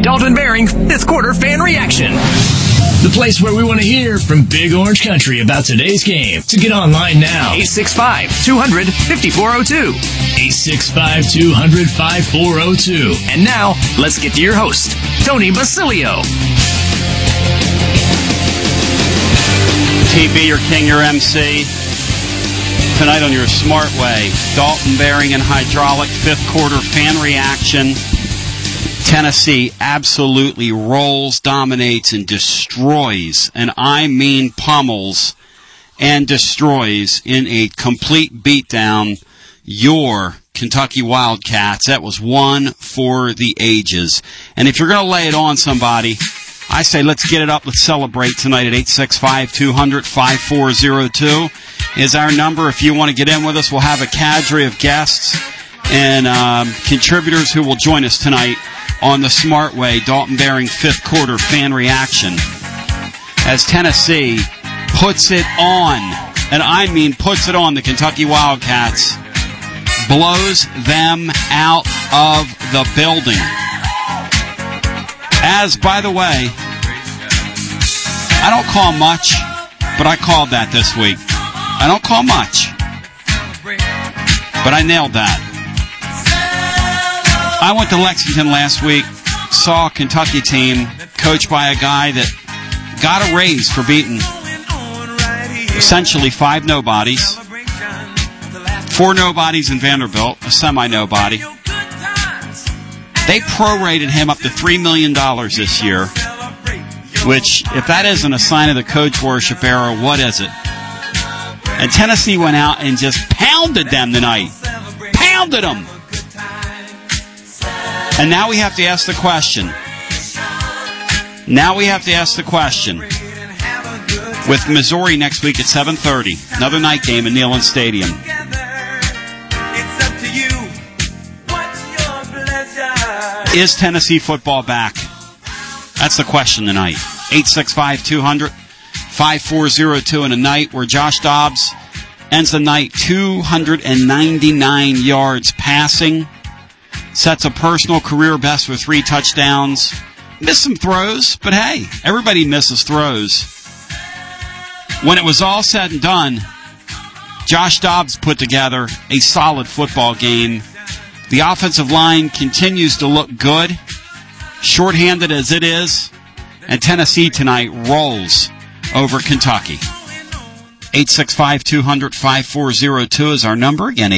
Dalton Bearing fifth quarter fan reaction. The place where we want to hear from Big Orange Country about today's game. To get online now, 865-200-5402. 865-200-5402. And now, let's get to your host, Tony Basilio. TB, your king, your MC. Tonight on your Smart Way, Dalton Bearing and Hydraulic, fifth quarter fan reaction. Tennessee absolutely rolls, dominates, and destroys, and I mean pummels and destroys in a complete beatdown your Kentucky Wildcats. That was one for the ages. And if you're going to lay it on somebody, I say let's get it up. Let's celebrate tonight at 865-200-5402 is our number. If you want to get in with us, we'll have a cadre of guests and contributors who will join us tonight on the Smart Way, Dalton Bearing fifth quarter fan reaction, as Tennessee puts it on, and I mean puts it on, the Kentucky Wildcats, blows them out of the building. As, by the way, I don't call much, but I called that this week. I don't call much, but I nailed that. I went to Lexington last week, saw a Kentucky team coached by a guy that got a raise for beating essentially 5 nobodies, 4 nobodies in Vanderbilt, a semi-nobody. They prorated him up to $3 million this year, which, if that isn't a sign of the coach worship era, what is it? And Tennessee went out and just pounded them tonight. Pounded them! And now we have to ask the question. With Missouri next week at 7:30, another night game in Neyland Stadium. Is Tennessee football back? That's the question tonight. 865-200-5402 in a night where Josh Dobbs ends the night 299 yards passing. Sets a personal career best with 3 touchdowns. Missed some throws, but hey, everybody misses throws. When it was all said and done, Josh Dobbs put together a solid football game. The offensive line continues to look good, shorthanded as it is, and Tennessee tonight rolls over Kentucky. 865-200-5402 is our number. Again,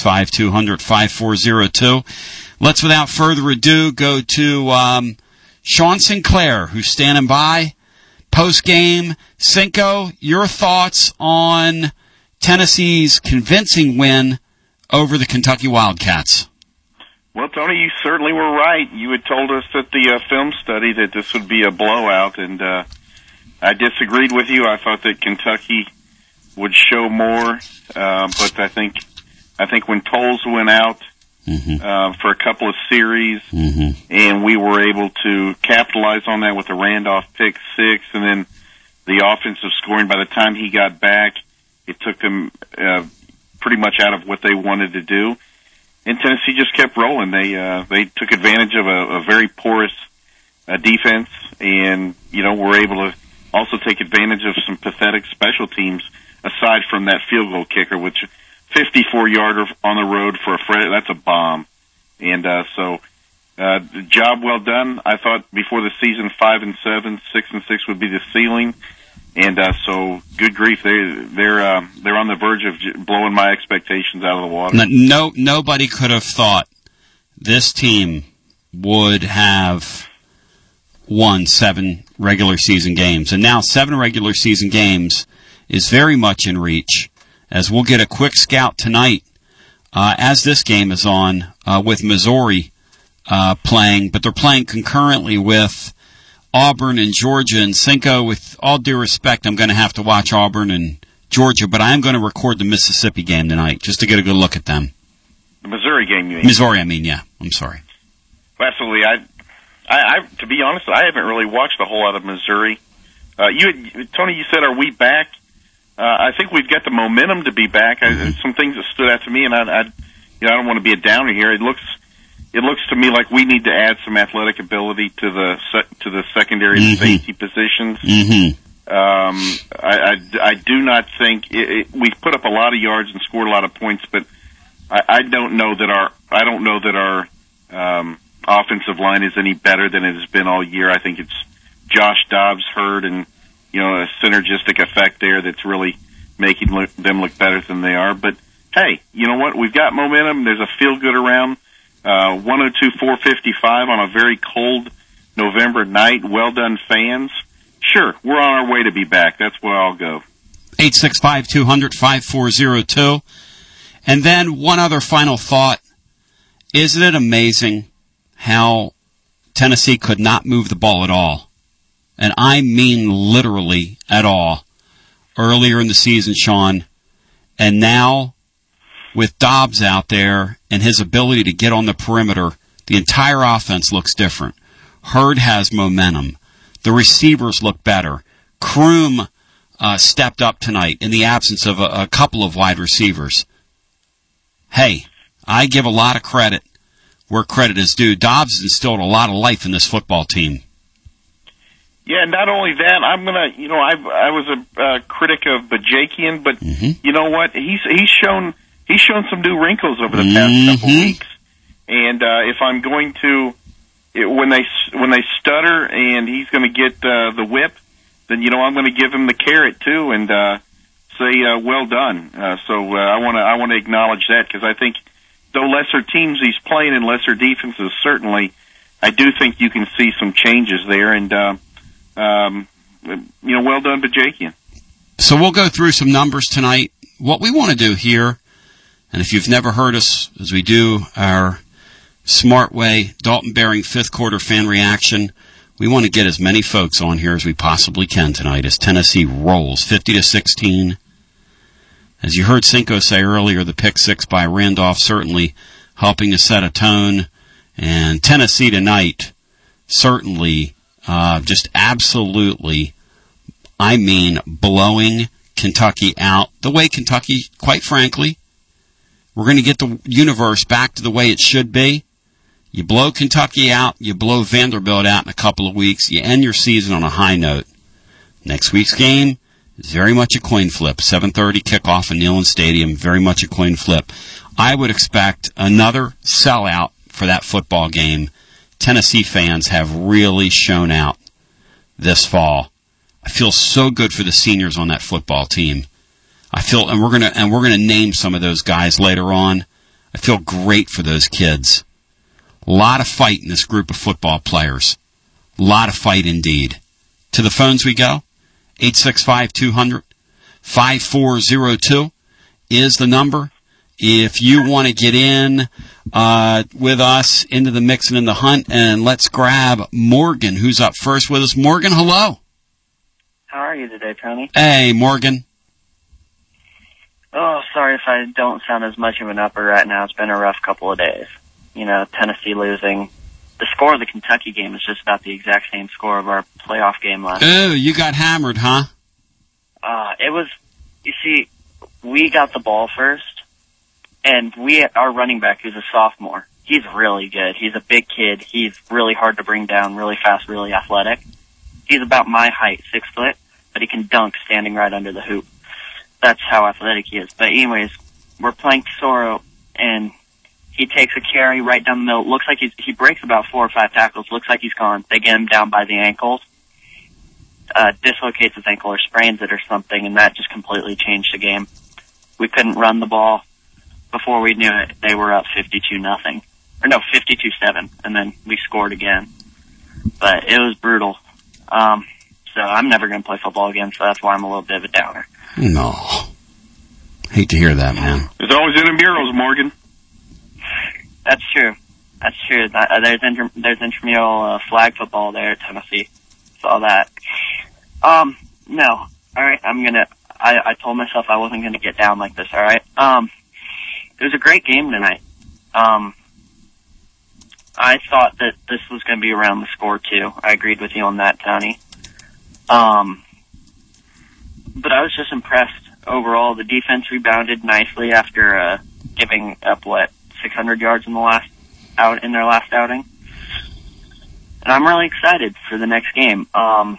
865-200-5402. Let's, without further ado, go to Sean Sinclair, who's standing by. Post-game, Cinco, your thoughts on Tennessee's convincing win over the Kentucky Wildcats? Well, Tony, you certainly were right. You had told us at the film study that this would be a blowout, and I disagreed with you. I thought that Kentucky would show more, but I think when Tolles went out for a couple of series, and we were able to capitalize on that with the Randolph pick 6, and then the offensive scoring, by the time he got back, it took them pretty much out of what they wanted to do. And Tennessee just kept rolling. They took advantage of a very porous defense, and were able to also take advantage of some pathetic special teams. Aside from that field goal kicker, which 54-yarder on the road for that's a bomb. And so job well done. I thought before the season 5-7, 6-6 would be the ceiling. And so good grief, they're on the verge of blowing my expectations out of the water. Nobody could have thought this team would have won 7 regular season games, and now 7 regular season games is very much in reach, as we'll get a quick scout tonight as this game is on with Missouri playing, but they're playing concurrently with Auburn and Georgia. And Cinco, with all due respect, I'm going to have to watch Auburn and Georgia, but I am going to record the Mississippi game tonight just to get a good look at them. The Missouri game, you mean? Missouri, yeah. I'm sorry. Absolutely. I to be honest, I haven't really watched a whole lot of Missouri. Tony, you said, are we back? I think we've got the momentum to be back. Some things that stood out to me, and I don't want to be a downer here. It looks it looks to me like we need to add some athletic ability to the secondary and safety positions. I do not think we've put up a lot of yards and scored a lot of points, but I don't know that our offensive line is any better than it has been all year. I think it's Josh Dobbs hurt and a synergistic effect there that's really making them look better than they are. But hey, you know what? We've got momentum. There's a feel good around. 102-455 on a very cold November night. Well done, fans. Sure, we're on our way to be back. That's where I'll go. 865-200-5402. And then one other final thought. Isn't it amazing how Tennessee could not move the ball at all? And I mean literally at all. Earlier in the season, Sean. And now, with Dobbs out there and his ability to get on the perimeter, the entire offense looks different. Hurd has momentum. The receivers look better. Kroom stepped up tonight in the absence of a couple of wide receivers. Hey, I give a lot of credit where credit is due. Dobbs instilled a lot of life in this football team. Yeah, not only that, I'm gonna, I was a critic of Bajakian, but you know what? He's shown some new wrinkles over the past couple weeks. And if I'm going to, when they stutter and he's going to get the whip, then I'm going to give him the carrot too and say well done. So I want to acknowledge that, because I think though lesser teams he's playing in lesser defenses, certainly I do think you can see some changes there. And well done, Bajakian. So we'll go through some numbers tonight. What we want to do here, and if you've never heard us, as we do our Smart Way, Dalton Bearing fifth quarter fan reaction, we want to get as many folks on here as we possibly can tonight as Tennessee rolls 50-16. As you heard Cinco say earlier, the pick six by Randolph certainly helping to set a tone. And Tennessee tonight certainly just absolutely, blowing Kentucky out. The way Kentucky, quite frankly, we're going to get the universe back to the way it should be. You blow Kentucky out, you blow Vanderbilt out in a couple of weeks, you end your season on a high note. Next week's game is very much a coin flip. 7:30 kickoff in Neyland Stadium, very much a coin flip. I would expect another sellout for that football game. Tennessee fans have really shown out this fall. I feel so good for the seniors on that football team. And we're gonna name some of those guys later on. I feel great for those kids. A lot of fight in this group of football players. A lot of fight indeed. To the phones we go. 865-200-5402 is the number. If you want to get in with us into the mix and in the hunt, and let's grab Morgan, who's up first with us. Morgan, hello. How are you today, Tony? Hey, Morgan. Oh, sorry if I don't sound as much of an upper right now. It's been a rough couple of days. Tennessee losing. The score of the Kentucky game is just about the exact same score of our playoff game last night. Oh, you got hammered, huh? We got the ball first, and our running back, who's a sophomore, he's really good. He's a big kid. He's really hard to bring down, really fast, really athletic. He's about my height, 6 foot, but he can dunk standing right under the hoop. That's how athletic he is. But anyways, we're playing Tesoro, and he takes a carry right down the middle. Looks like he breaks about 4 or 5 tackles. Looks like he's gone. They get him down by the ankles. Dislocates his ankle or sprains it or something, and that just completely changed the game. We couldn't run the ball. Before we knew it, they were up 52-0. Or no, 52-7, and then we scored again. But it was brutal. So I'm never going to play football again, so that's why I'm a little bit of a downer. No. Hate to hear that, man. There's always intramurals, Morgan. That's true. There's intramural flag football there at Tennessee. Saw that. No. All right, I told myself I wasn't going to get down like this, all right? It was a great game tonight. I thought that this was going to be around the score, too. I agreed with you on that, Tony. But I was just impressed overall. The defense rebounded nicely after giving up, 600 yards in the last out in their last outing. And I'm really excited for the next game. I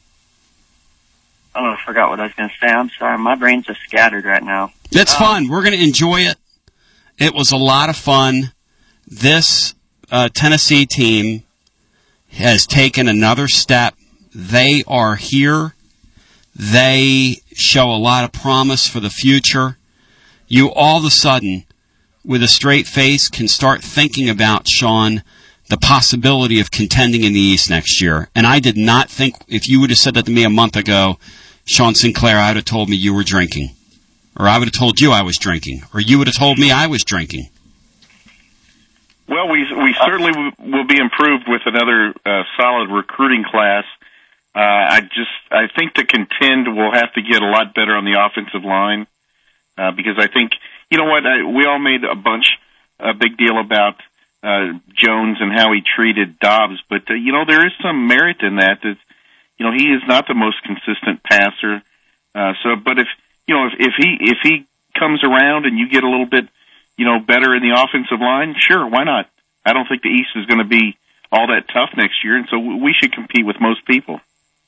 forgot what I was going to say. I'm sorry. My brain's just scattered right now. It's fun. We're going to enjoy it. It was a lot of fun. This Tennessee team has taken another step. They are here. They show a lot of promise for the future. You all of a sudden, with a straight face, can start thinking about, Sean, the possibility of contending in the East next year. And I did not think, if you would have said that to me a month ago, Sean Sinclair, I would have told me you were drinking. Or I would have told you I was drinking. Or you would have told me I was drinking. Well, we certainly will be improved with another solid recruiting class. I think to contend, we'll have to get a lot better on the offensive line because I think, you know what, we all made a big deal about Jones and how he treated Dobbs, but there is some merit in that. He is not the most consistent passer. But if he comes around and you get a little bit, better in the offensive line, sure, why not? I don't think the East is going to be all that tough next year, and so we should compete with most people.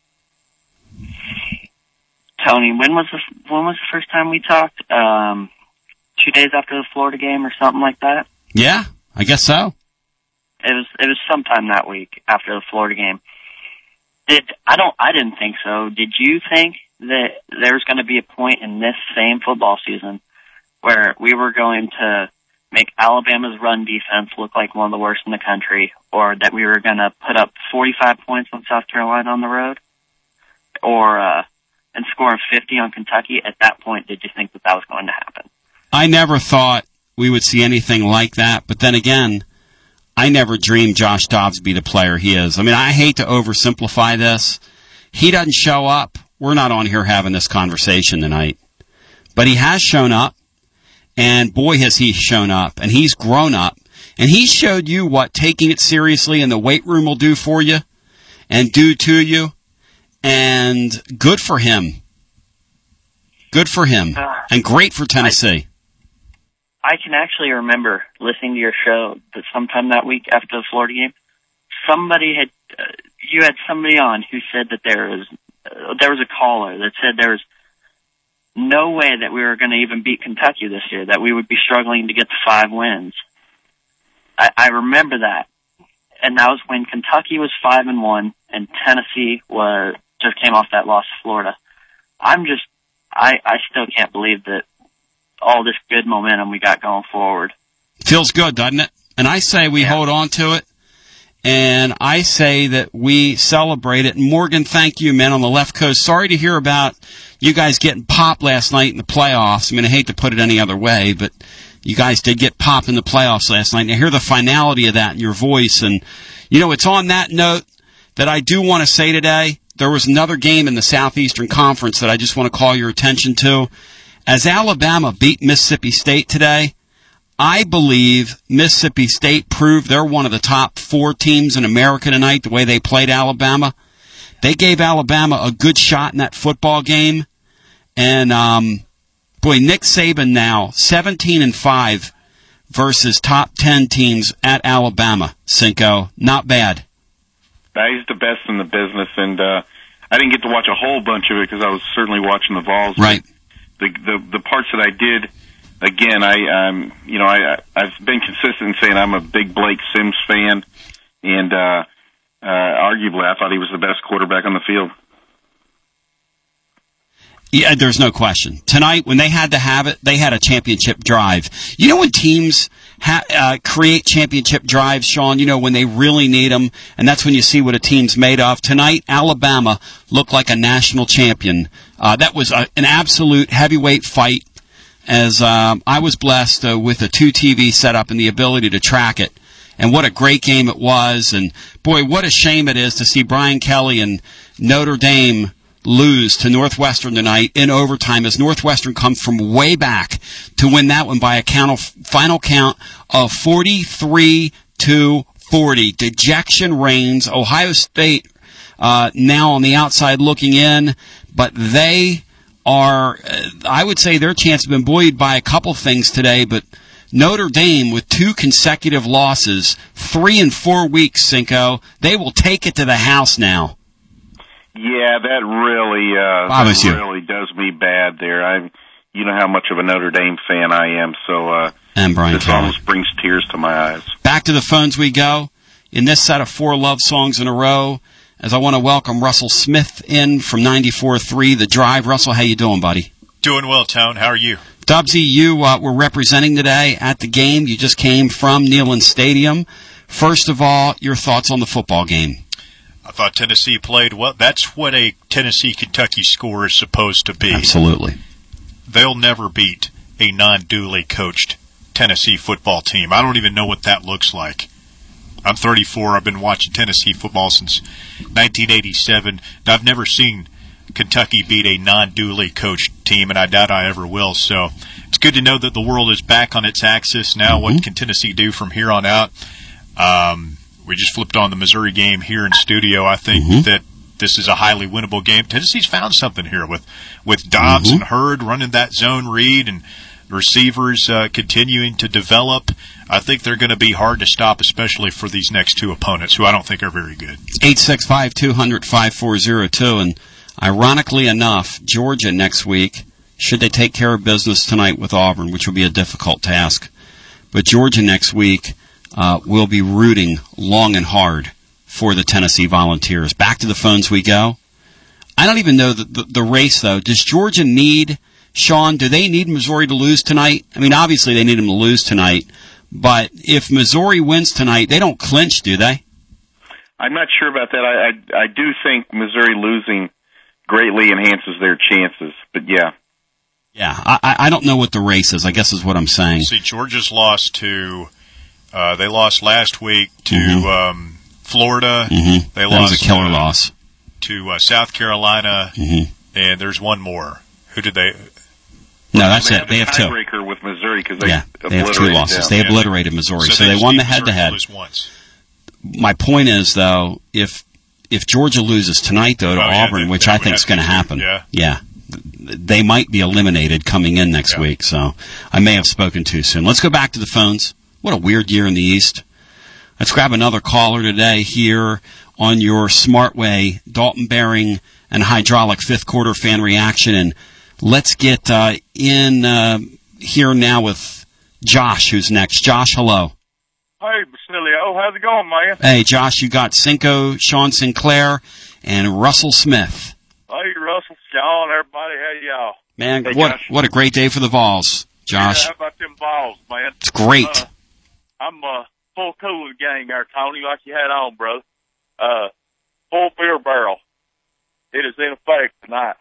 Tony, when was the first time we talked? 2 days after the Florida game or something like that? Yeah, I guess so. It was sometime that week after the Florida game. I didn't think so. Did you think that there was going to be a point in this same football season where we were going to make Alabama's run defense look like one of the worst in the country, or that we were going to put up 45 points on South Carolina on the road, and score 50 on Kentucky? At that point, did you think that was going to happen? I never thought we would see anything like that, but then again, I never dreamed Josh Dobbs be the player he is. I mean, I hate to oversimplify this. He doesn't show up. We're not on here having this conversation tonight. But he has shown up, and boy has he shown up, and he's grown up, and he showed you what taking it seriously in the weight room will do for you and do to you, and good for him. Good for him, and great for Tennessee. I can actually remember listening to your show that sometime that week after the Florida game, you had somebody on who said that there was a caller that said there was no way that we were going to even beat Kentucky this year, that we would be struggling to get to 5 wins. I remember that. And that was when Kentucky was 5-1 and Tennessee just came off that loss to Florida. I still can't believe that all this good momentum we got going forward. Feels good, doesn't it? And I say we hold on to it. And I say that we celebrate it. And Morgan, thank you, man, on the left coast. Sorry to hear about you guys getting popped last night in the playoffs. I mean, I hate to put it any other way, but you guys did get popped in the playoffs last night. And I hear the finality of that in your voice. And, it's on that note that I do want to say today, there was another game in the Southeastern Conference that I just want to call your attention to. As Alabama beat Mississippi State today, I believe Mississippi State proved they're one of the top 4 teams in America tonight, the way they played Alabama. They gave Alabama a good shot in that football game. And, Nick Saban now, 17-5 versus top 10 teams at Alabama. Cinco, not bad. He's the best in the business, and I didn't get to watch a whole bunch of it because I was certainly watching the Vols. Right. The parts that I did, again, I've been consistent in saying I'm a big Blake Sims fan, and arguably I thought he was the best quarterback on the field. Yeah, there's no question. Tonight, when they had to have it, they had a championship drive. When teams create championship drives, Sean, when they really need them, and that's when you see what a team's made of. Tonight, Alabama looked like a national champion. That was an absolute heavyweight fight, as I was blessed with a 2 TV setup and the ability to track it. And what a great game it was. And, boy, what a shame it is to see Brian Kelly and Notre Dame lose to Northwestern tonight in overtime, as Northwestern comes from way back to win that one by a final count of 43-40. Dejection reigns. Ohio State now on the outside looking in, but they are, I would say their chance has been buoyed by a couple things today, but Notre Dame with 2 consecutive losses, 3 in 4 weeks, Cinco. They will take it to the house now. Yeah, that really does me bad there. You know how much of a Notre Dame fan I am, so and Brian this Kelly. almost brings tears to my eyes. Back to the phones we go. In this set of 4 love songs in a row, as I want to welcome Russell Smith in from 94.3 The Drive. Russell, how you doing, buddy? Doing well, Tone. How are you? Dubsy, you were representing today at the game. You just came from Neyland Stadium. First of all, your thoughts on the football game. I thought Tennessee played well. That's what a Tennessee-Kentucky score is supposed to be. Absolutely. They'll never beat a non-duly coached Tennessee football team. I don't even know what that looks like. I'm 34. I've been watching Tennessee football since 1987. I've never seen Kentucky beat a non-duly coached team, and I doubt I ever will. So it's good to know that the world is back on its axis now. Mm-hmm. What can Tennessee do from here on out? We just flipped on the Missouri game here in studio. I think that this is a highly winnable game. Tennessee's found something here with Dobbs and Hurd running that zone read and receivers continuing to develop. I think they're going to be hard to stop, especially for these next 2 opponents, who I don't think are very good. 865-200-5402, and ironically enough, Georgia next week, should they take care of business tonight with Auburn, which will be a difficult task, but Georgia next week will be rooting long and hard for the Tennessee Volunteers. Back to the phones we go. I don't even know the race, though. Does Georgia need, Sean, do they need Missouri to lose tonight? I mean, obviously they need them to lose tonight, but if Missouri wins tonight, they don't clinch, do they? I'm not sure about that. I do think Missouri losing greatly enhances their chances, but yeah. Yeah, I don't know what the race is, I guess is what I'm saying. See, Georgia's lost to, they lost last week to Florida. Mm-hmm. They lost was a killer loss. To South Carolina, and there's one more. Who did they? No, that's it. They have 2. Tiebreaker with Missouri because they have 2 losses. They obliterated Missouri, so they won the head-to-head. My point is, though, if Georgia loses tonight, though, to Auburn, which I think is going to happen, they might be eliminated coming in next week. So I may have spoken too soon. Let's go back to the phones. What a weird year in the East. Let's grab another caller today here on your Smartway, Dalton Bearing, and Hydraulic 5th quarter fan reaction. And let's get in here now with Josh, who's next. Josh, hello. Hey, Basilio. How's it going, man? Hey, Josh, you got Cinco, Sean Sinclair, and Russell Smith. Hey, Russell, Sean, everybody, how y'all? Man, hey, what a great day for the Vols, Josh. Yeah, how about them Vols, man? It's great. I'm full cool of the gang there, Tony, like you had on, bro. Full beer barrel. It is in effect tonight.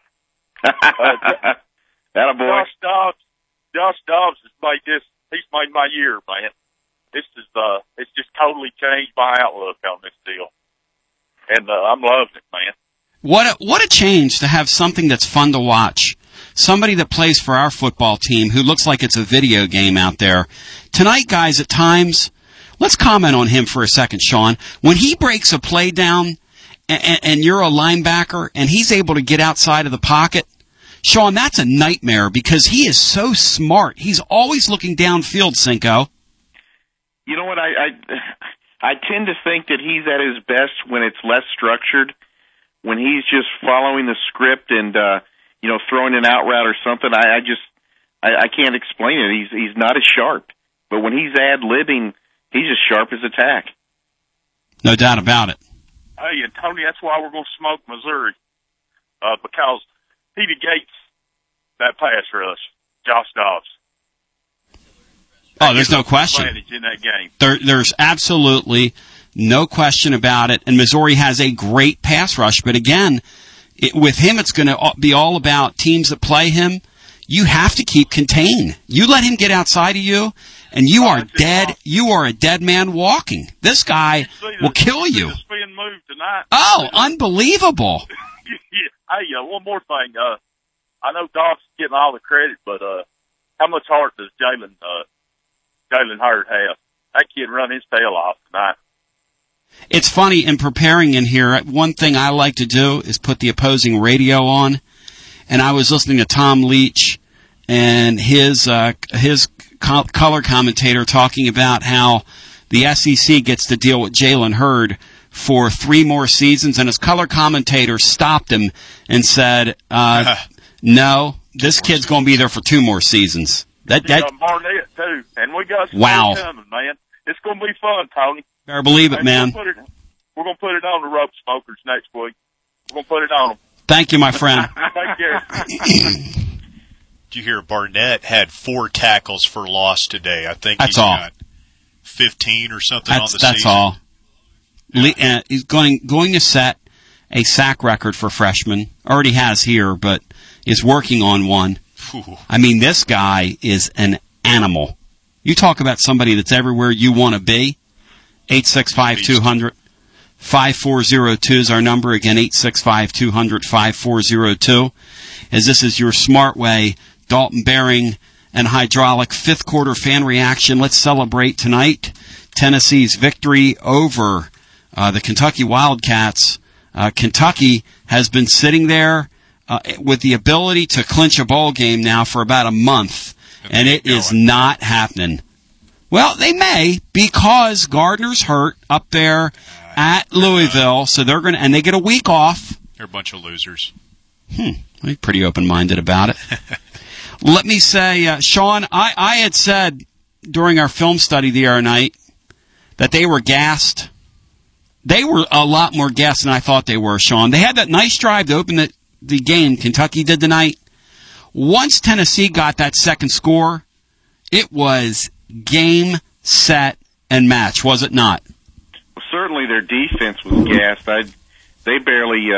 That a boy. Josh Dobbs has made this. He's made my year, man. This is it's just totally changed my outlook on this deal, and I'm loving it, man. What a change to have something that's fun to watch. Somebody that plays for our football team who looks like it's a video game out there. Tonight, guys, at times, let's comment on him for a second, Sean. When he breaks a play down and you're a linebacker and he's able to get outside of the pocket, Sean, that's a nightmare because he is so smart. He's always looking downfield, Cinco. You know what? I tend to think that he's at his best when it's less structured, when he's just following the script and throwing an out route or something. I can't explain it. He's not as sharp, but when he's ad-libbing, he's as sharp as a tack. No doubt about it. Hey, and Tony, that's why we're going to smoke Missouri, because he negates that pass rush, Josh Dobbs. Oh, there's no question. In that game. There's absolutely no question about it. And Missouri has a great pass rush. But again, with him, it's going to be all about teams that play him. You have to keep contained. You let him get outside of you, and you are dead. You are a dead man walking. This guy will kill you. Being moved tonight. Oh, unbelievable. Hey, one more thing. I know Dobbs is getting all the credit, but how much heart does Jalen Hurd have? That kid run his tail off tonight. It's funny, in preparing in here, one thing I like to do is put the opposing radio on, and I was listening to Tom Leach and his color commentator talking about how the SEC gets to deal with Jalen Hurd for 3 more seasons, and his color commentator stopped him and said, no, this kid's going to be there for 2 more seasons. That Barnett, too. And we got some coming, man. It's going to be fun, Tony. Better believe it, man. We're going to put it on the rope smokers next week. We're going to put it on them. Thank you, my friend. Thank you. Did you hear Barnett had 4 tackles for loss today? I think that's all. Got 15 or something on the season. That's all. Yeah. He's going to set a sack record for freshmen. Already has here, but is working on one. Ooh. I mean, this guy is an animal. You talk about somebody that's everywhere you want to be. 865-200. 5402 is our number. Again, 865-200-5402. As this is your Smart Way, Dalton Bearing and Hydraulic 5th quarter fan reaction. Let's celebrate tonight Tennessee's victory over the Kentucky Wildcats. Kentucky has been sitting there with the ability to clinch a bowl game now for about a month, and it is not happening. Well, they may, because Gardner's hurt up there at Louisville, so they're going to, and they get a week off. They're a bunch of losers. I'm pretty open-minded about it. Let me say, Sean, I had said during our film study the other night that they were gassed. They were a lot more gassed than I thought they were, Sean. They had that nice drive to open the game, Kentucky did tonight. Once Tennessee got that second score, it was game, set, and match, was it not? Well, certainly their defense was gassed. They barely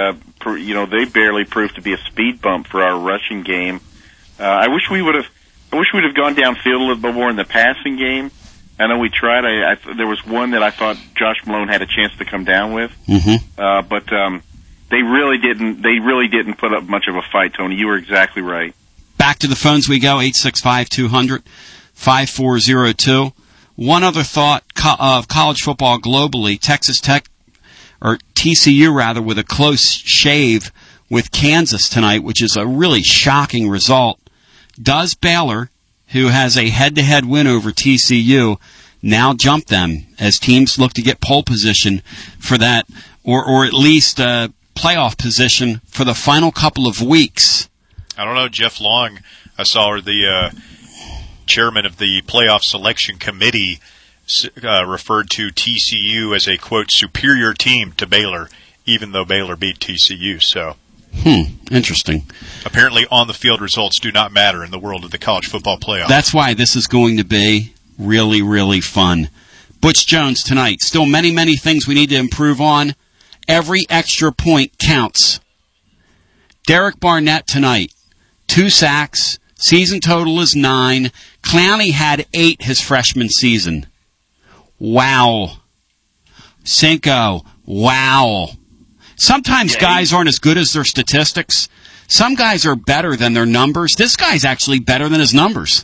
proved to be a speed bump for our rushing game. I wish we would have gone downfield a little bit more in the passing game. I know we tried. There was one that I thought Josh Malone had a chance to come down with, but they really didn't. They really didn't put up much of a fight, Tony. You were exactly right. Back to the phones we go. 865-200-5402. One other thought of college football globally: Texas Tech, or TCU rather, with a close shave with Kansas tonight, which is a really shocking result. Does Baylor, who has a head-to-head win over TCU, now jump them as teams look to get pole position for that, or at least playoff position for the final couple of weeks? I don't know. Jeff Long, I saw the chairman of the playoff selection committee, referred to TCU as a, quote, superior team to Baylor, even though Baylor beat TCU. So, interesting. Apparently on-the-field results do not matter in the world of the college football playoff. That's why this is going to be really, really fun. Butch Jones tonight. Still many, many things we need to improve on. Every extra point counts. Derek Barnett tonight. 2 sacks. Season total is 9. Clowney had 8 his freshman season. Wow. Cinco. Wow. Sometimes guys aren't as good as their statistics. Some guys are better than their numbers. This guy's actually better than his numbers.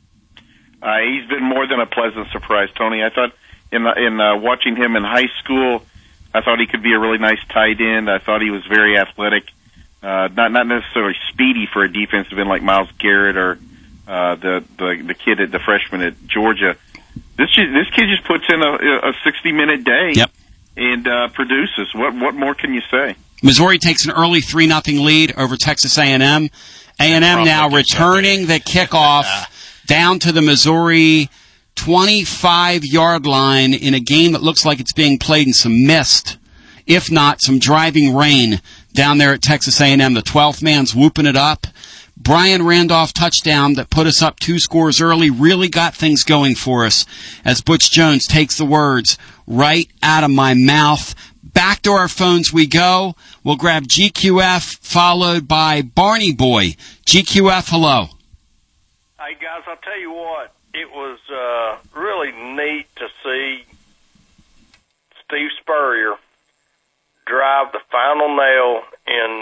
He's been more than a pleasant surprise, Tony. I thought in watching him in high school, I thought he could be a really nice tight end. I thought he was very athletic. Not necessarily speedy for a defensive end like Myles Garrett or the kid the freshman at Georgia. This kid just puts in a 60-minute day. Yep. And produces. What more can you say? Missouri takes an early 3-0 lead over Texas A&M. A&M now returning the kickoff down to the Missouri 25-yard line in a game that looks like it's being played in some mist, if not some driving rain down there at Texas A&M. The 12th man's whooping it up. Brian Randolph touchdown that put us up 2 scores early really got things going for us as Butch Jones takes the words right out of my mouth. Back to our phones we go. We'll grab GQF followed by Barney Boy. GQF, hello. Hey, guys, I'll tell you what. It was really neat to see Steve Spurrier drive the final nail in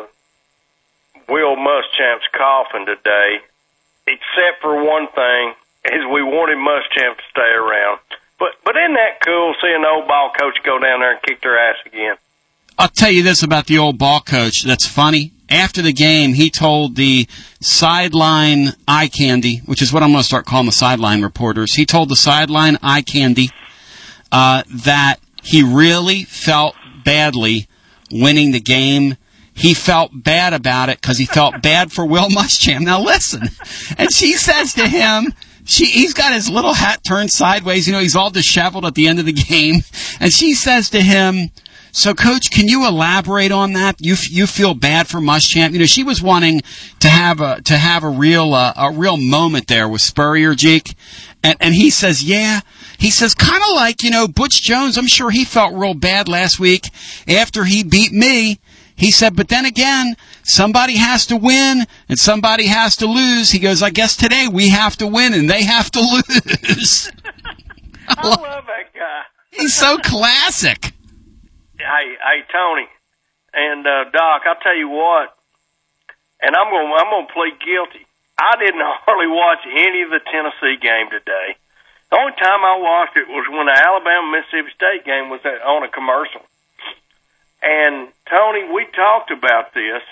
Will Muschamp's coffin today, except for one thing, is we wanted Muschamp to stay around. But isn't that cool, seeing an old ball coach go down there and kick their ass again? I'll tell you this about the old ball coach that's funny after the game, he told the sideline eye candy, which is what I'm going to start calling the sideline reporters. He told the sideline eye candy that he really felt badly winning the game. He felt bad about it because he felt bad for Will Muschamp. Now listen, and she says to him, he's got his little hat turned sideways, he's all disheveled at the end of the game, and she says to him, so Coach, can you elaborate on that? You feel bad for Muschamp? She was wanting to have a real moment there with Spurrier, Jake, and he says, yeah. He says, kind of like, Butch Jones, I'm sure he felt real bad last week after he beat me. He said, but then again, somebody has to win and somebody has to lose. He goes, I guess today we have to win and they have to lose. I love that guy. He's so classic. Hey, Tony and Doc, I'll tell you what, and I'm gonna plead guilty. I didn't hardly watch any of the Tennessee game today. The only time I watched it was when the Alabama-Mississippi State game was on a commercial. And, Tony, we talked about this.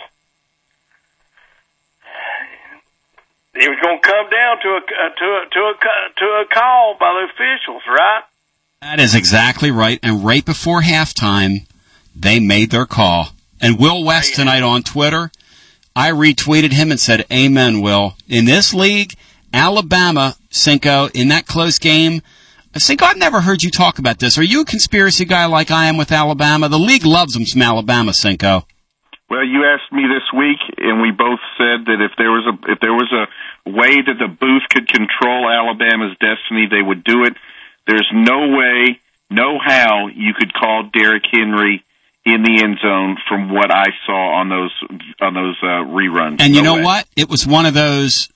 It was going to come down to a call by the officials, right? That is exactly right. And right before halftime, they made their call. And Will West tonight on Twitter, I retweeted him and said, amen, Will. In this league, Alabama, Cinco, in that close game, Cinco, I've never heard you talk about this. Are you a conspiracy guy like I am with Alabama? The league loves them from Alabama, Cinco. Well, you asked me this week, and we both said that if there was a way that the booth could control Alabama's destiny, they would do it. There's no way, no how you could call Derrick Henry in the end zone from what I saw on those reruns. And you know what? It was one of those.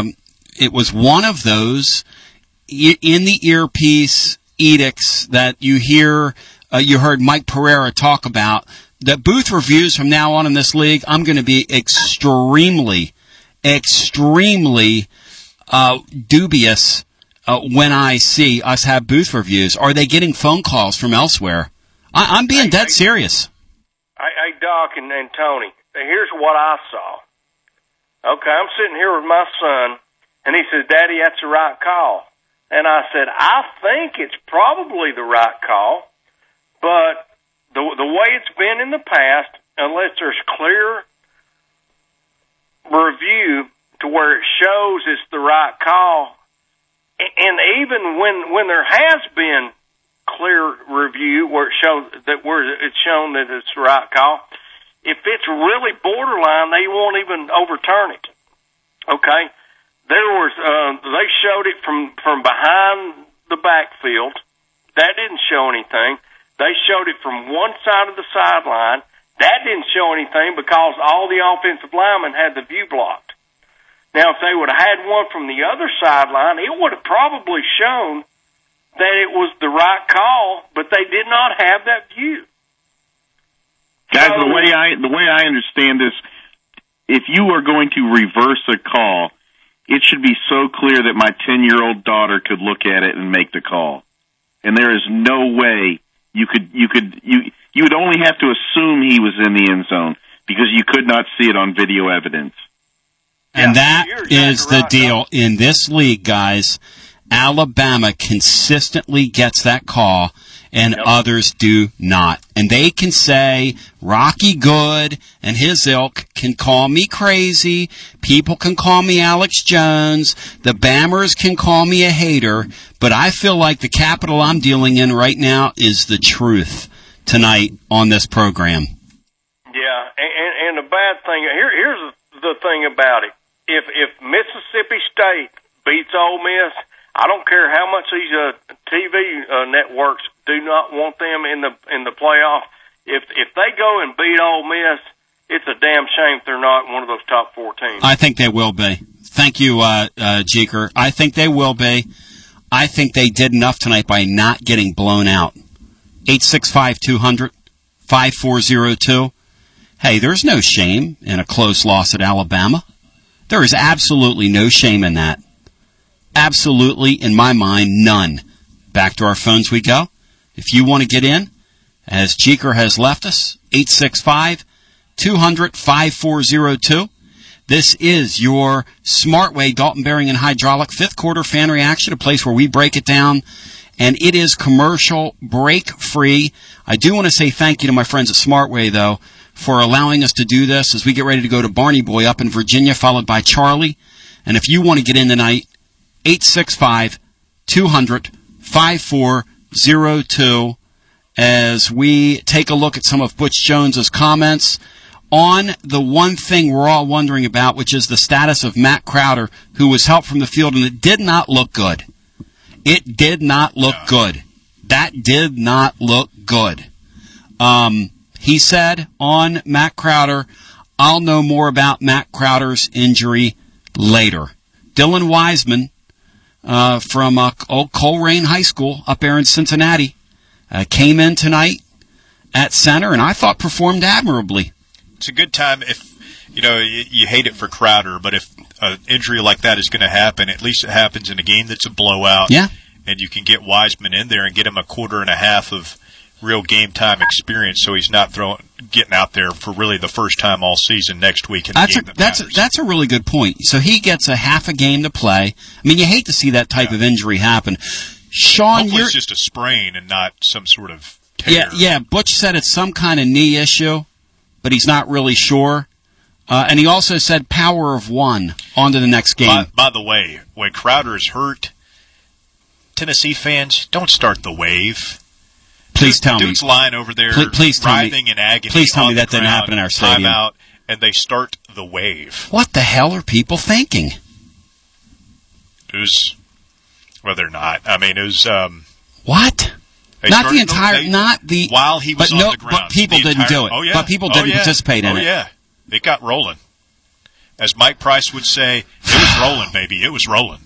In the earpiece edicts that you hear, you heard Mike Pereira talk about, that booth reviews from now on in this league, I'm going to be extremely dubious when I see us have booth reviews. Are they getting phone calls from elsewhere? I'm being dead serious. Hey, Doc and Tony, here's what I saw. Okay, I'm sitting here with my son, and he says, Daddy, that's the right call. And I said, I think it's probably the right call, but the way it's been in the past, unless there's clear review to where it shows it's the right call, and even when there has been clear review where it's shown that it's the right call, if it's really borderline, they won't even overturn it. Okay? They showed it from behind the backfield. That didn't show anything. They showed it from one side of the sideline. That didn't show anything because all the offensive linemen had the view blocked. Now, if they would have had one from the other sideline, it would have probably shown that it was the right call, but they did not have that view. Guys, the way I understand this, if you are going to reverse a call, it should be so clear that my 10-year-old daughter could look at it and make the call. And there is no way you would only have to assume he was in the end zone because you could not see it on video evidence. And that is the deal in this league, guys. Alabama consistently gets that call, and others do not. And they can say, Rocky Good and his ilk can call me crazy. People can call me Alex Jones. The Bammers can call me a hater. But I feel like the capital I'm dealing in right now is the truth tonight on this program. Yeah, and the bad thing, here's the thing about it. If Mississippi State beats Ole Miss, I don't care how much these TV networks do not want them in the playoff. If they go and beat Ole Miss, it's a damn shame if they're not one of those top 4 teams. I think they will be. Thank you, Jeker. I think they will be. I think they did enough tonight by not getting blown out. 865-200-5402. Hey, there's no shame in a close loss at Alabama. There is absolutely no shame in that. Absolutely, in my mind, none. Back to our phones we go. If you want to get in, as Jeker has left us, 855-200-5402. This is your Smartway Dalton Bearing and Hydraulic fifth quarter fan reaction, a place where we break it down, and it is commercial break free. I do want to say thank you to my friends at Smartway, though, for allowing us to do this as we get ready to go to Barney Boy up in Virginia, followed by Charlie. And if you want to get in tonight, 865-200-5402 as we take a look at some of Butch Jones's comments on the one thing we're all wondering about, which is the status of Matt Crowder, who was helped from the field, and it did not look good. It did not look good. That did not look good. He said on Matt Crowder, I'll know more about Matt Crowder's injury later. Dylan Wiseman from old Coleraine High School up there in Cincinnati came in tonight at center, and I thought performed admirably. It's a good time if, you hate it for Crowder, but if an injury like that is going to happen, at least it happens in a game that's a blowout. Yeah. And you can get Wiseman in there and get him a quarter and a half of real game time experience, so he's not getting out there for really the first time all season next week in the game that matters. That's a really good point. So he gets a half a game to play. I mean, you hate to see that type of injury happen. Sean, hopefully it's just a sprain and not some sort of tear. Yeah. Butch said it's some kind of knee issue, but he's not really sure. And he also said power of one on to the next game. By the way, when Crowder is hurt, Tennessee fans, don't start the wave. Please tell me. Dude's lying over there, writhing in agony. Please tell me that ground, didn't happen in our stadium. Timeout, and they start the wave. What the hell are people thinking? It was, well, they're not. I mean, it was. What? Not the entire, not the. While he was on the ground. But people didn't do it. Oh, yeah. But people didn't participate in it. Oh, yeah. It got rolling. As Mike Price would say, it was rolling, baby. It was rolling.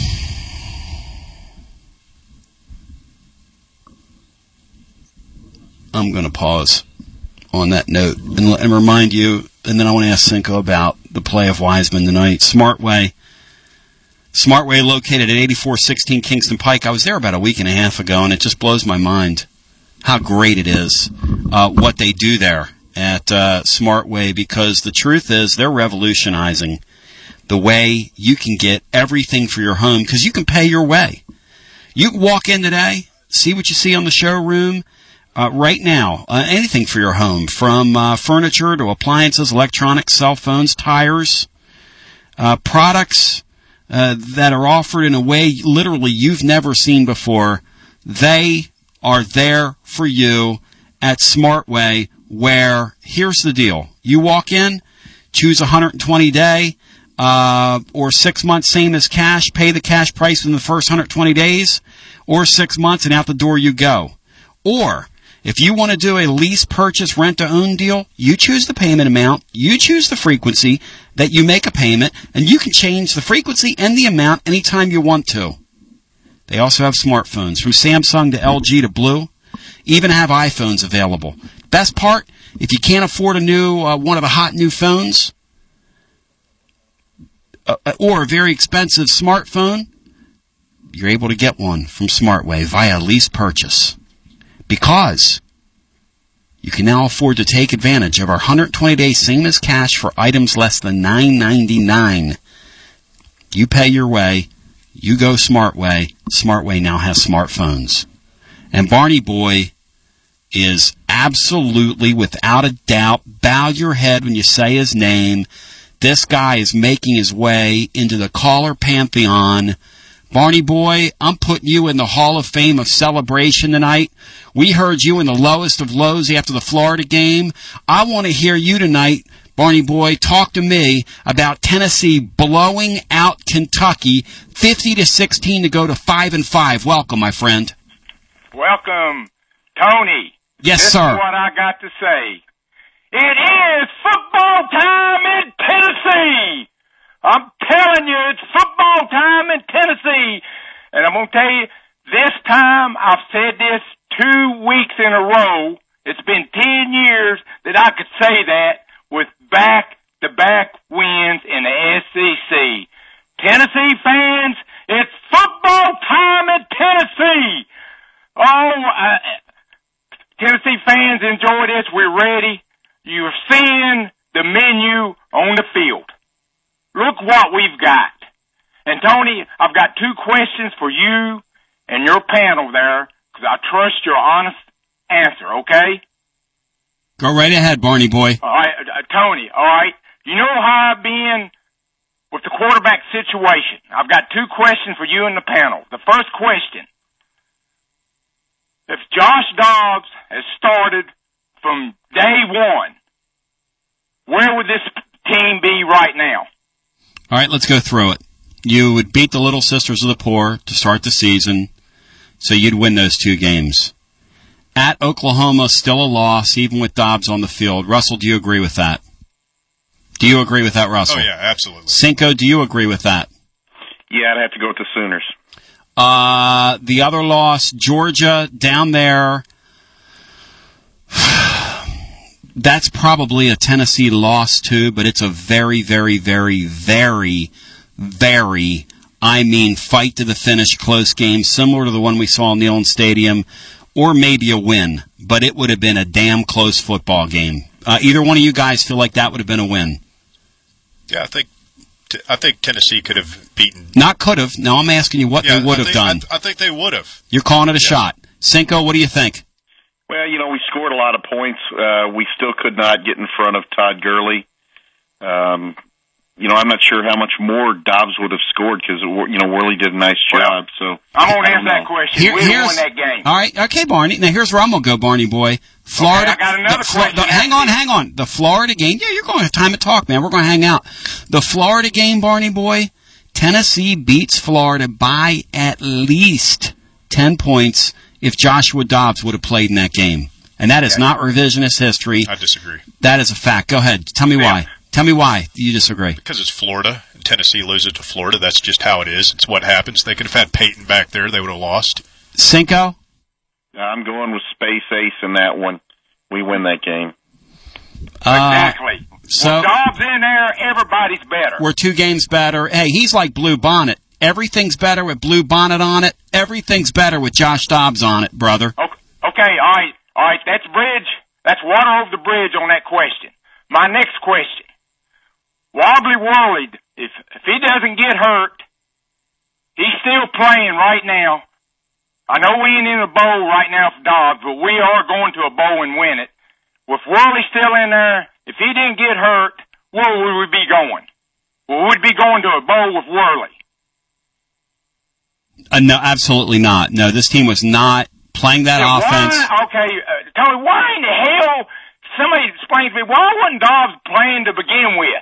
I'm going to pause on that note and remind you, and then I want to ask Cinco about the play of Wiseman tonight. Smartway located at 8416 Kingston Pike. I was there about a week and a half ago, and it just blows my mind how great it is what they do there at Smartway, because the truth is they're revolutionizing the way you can get everything for your home, because you can pay your way. You can walk in today, see what you see on the showroom. Right now, anything for your home, from furniture to appliances, electronics, cell phones, tires, products that are offered in a way literally you've never seen before. They are there for you at Smartway, where here's the deal. You walk in, choose 120-day or 6 months, same as cash, pay the cash price in the first 120 days, or 6 months and out the door you go. Or if you want to do a lease, purchase, rent-to-own deal, you choose the payment amount, you choose the frequency that you make a payment, and you can change the frequency and the amount anytime you want to. They also have smartphones, from Samsung to LG to Blue, even have iPhones available. Best part, if you can't afford a new one of the hot new phones, or a very expensive smartphone, you're able to get one from Smartway via lease purchase. Because you can now afford to take advantage of our 120-day same as cash for items less than $9.99. You pay your way. You go Smartway. Smartway now has smartphones. And Barney Boy is absolutely, without a doubt, bow your head when you say his name. This guy is making his way into the caller pantheon. Barney Boy, I'm putting you in the Hall of Fame of celebration tonight. We heard you in the lowest of lows after the Florida game. I want to hear you tonight, Barney Boy. Talk to me about Tennessee blowing out Kentucky 50-16 to go to 5-5. Welcome, my friend. Welcome, Tony. Yes, this sir. This is what I got to say. It is football time in Tennessee. I'm telling you, it's football time in Tennessee. And I'm going to tell you, this time, I've said this 2 weeks in a row. It's been 10 years that I could say that with back-to-back wins in the SEC. Tennessee fans, it's football time in Tennessee. Oh, Tennessee fans, enjoy this. We're ready. You're seeing the menu on the field. Look what we've got. And Tony, I've got 2 questions for you and your panel there, because I trust your honest answer, okay? Go right ahead, Barney boy. All right, Tony, all right. You know how I've been with the quarterback situation. I've got 2 questions for you and the panel. The first question, if Josh Dobbs has started from day one, where would this team be right now? All right, let's go through it. You would beat the Little Sisters of the Poor to start the season, so you'd win those 2 games. At Oklahoma, still a loss, even with Dobbs on the field. Russell, do you agree with that? Do you agree with that, Russell? Oh, yeah, absolutely. Cinco, do you agree with that? Yeah, I'd have to go with the Sooners. The other loss, Georgia, down there. That's probably a Tennessee loss, too, but it's a very, very, very, very, very, fight to the finish close game, similar to the one we saw in Neyland Stadium, or maybe a win, but it would have been a damn close football game. Either one of you guys feel like that would have been a win? Yeah, I think Tennessee could have beaten. Not could have. No, I'm asking you what they would have done. I think they would have. You're calling it a shot. Cinco, what do you think? Well, we scored a lot of points. We still could not get in front of Todd Gurley. I'm not sure how much more Dobbs would have scored because, Worley did a nice job. So I'm going to answer that question. We won that game. All right. Okay, Barney. Now, here's where I'm going to go, Barney boy. Florida. Okay, I got another question. Hang on. The Florida game. Yeah, you're going to have time to talk, man. We're going to hang out. The Florida game, Barney boy, Tennessee beats Florida by at least 10 points if Joshua Dobbs would have played in that game. And that is not revisionist history. I disagree. That is a fact. Go ahead. Tell me why. Tell me why you disagree. Because it's Florida. Tennessee loses to Florida. That's just how it is. It's what happens. They could have had Peyton back there. They would have lost. Cinco? I'm going with Space Ace in that one. We win that game. Exactly. So, with Dobbs in there, everybody's better. We're 2 games better. Hey, he's like Blue Bonnet. Everything's better with Blue Bonnet on it. Everything's better with Josh Dobbs on it, brother. Okay, all right. That's bridge. That's water over the bridge on that question. My next question. Wobbly Worley, if he doesn't get hurt, he's still playing right now. I know we ain't in a bowl right now for Dobbs, but we are going to a bowl and win it. With Worley still in there, if he didn't get hurt, where would we be going? Well, we'd be going to a bowl with Worley. No, absolutely not. No, this team was not playing that offense. Tony, why in the hell, somebody explain to me, why wasn't Dobbs playing to begin with?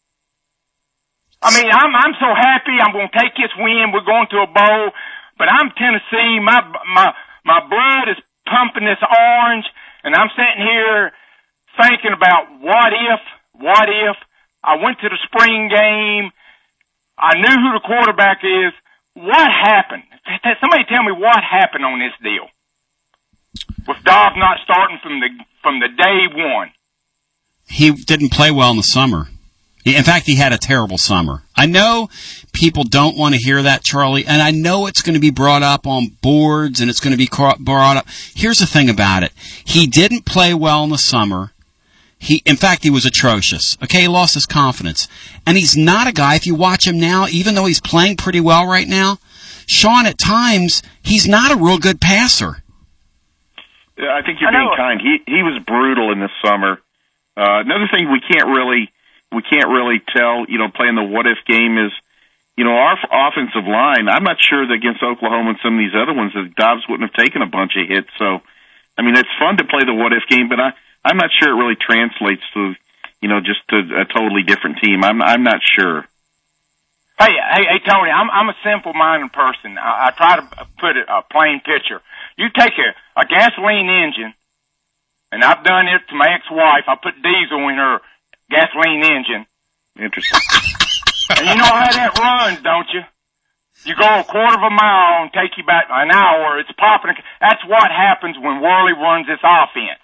I mean, I'm so happy I'm going to take this win. We're going to a bowl, but I'm Tennessee. My blood is pumping this orange, and I'm sitting here thinking about what if I went to the spring game. I knew who the quarterback is. What happened? Somebody tell me what happened on this deal with Dobbs not starting from the day one. He didn't play well in the summer. In fact, he had a terrible summer. I know people don't want to hear that, Charlie, and I know it's going to be brought up on boards and it's going to be brought up. Here's the thing about it. He didn't play well in the summer. In fact, he was atrocious. Okay, he lost his confidence. And he's not a guy, if you watch him now, even though he's playing pretty well right now, Sean, at times, he's not a real good passer. Yeah, I think you're being kind. He was brutal in the summer. Another thing we can't really tell, playing the what-if game is, our offensive line, I'm not sure that against Oklahoma and some of these other ones that Dobbs wouldn't have taken a bunch of hits. So, I mean, it's fun to play the what-if game, but I'm not sure it really translates to, just to a totally different team. I'm not sure. Hey, Tony, I'm a simple-minded person. I try to put a plain picture. You take a gasoline engine, and I've done it to my ex-wife. I put diesel in her gasoline engine. Interesting. And you know how that runs, don't you? You go a quarter of a mile and take you about an hour. It's popping. That's what happens when Worley runs this offense.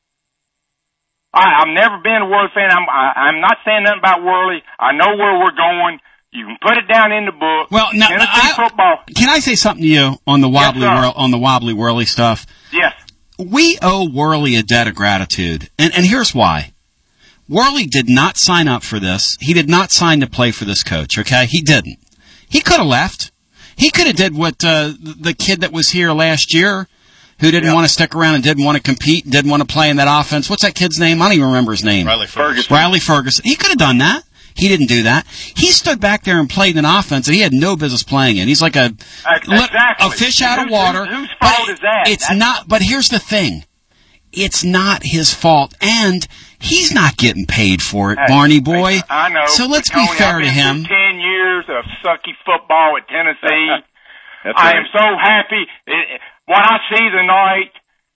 I've never been a Worley fan. I'm not saying nothing about Worley. I know where we're going. You can put it down in the book. Well, now, football. Can I say something to you on the Wobbly Worley stuff? Yes. We owe Worley a debt of gratitude, and here's why. Worley did not sign up for this. He did not sign to play for this coach, okay? He didn't. He could have left. He could have did what the kid that was here last year who didn't want to stick around and didn't want to compete, didn't want to play in that offense. What's that kid's name? I don't even remember his name. Riley Ferguson. Riley Ferguson. He could have done that. He didn't do that. He stood back there and played an offense that he had no business playing in. He's like a fish out of water. Whose fault is that? It's not. But here's the thing. It's not his fault, and he's not getting paid for it, Barney boy. I know. So let's be fair to him. 10 years of sucky football at Tennessee. I am so happy. What I see tonight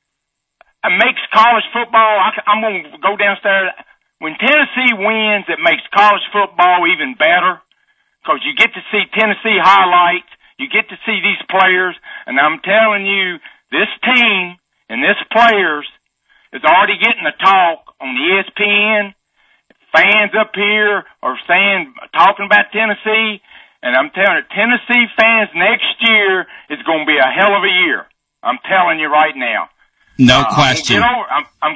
makes college football. I'm going to go downstairs. When Tennessee wins, it makes college football even better because you get to see Tennessee highlights. You get to see these players, and I'm telling you, this team and this players is already getting a talk on the ESPN. Fans up here are talking about Tennessee, and I'm telling you, Tennessee fans next year is going to be a hell of a year. I'm telling you right now. No question. I'm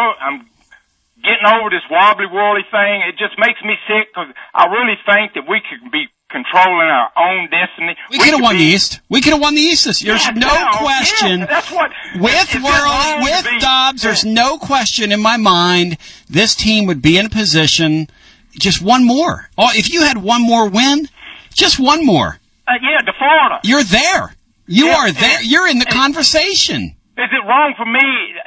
getting over this wobbly whirly thing. It just makes me sick because I really think that we could be controlling our own destiny. We could have won the East. We could have won the East this year. There's no question. Yeah, that's what, with Worley, with Dobbs, there's no question in my mind this team would be in a position just one more. Oh, if you had one more win, just one more. To Florida. You're there. You are there. You're in the conversation. Is it wrong for me?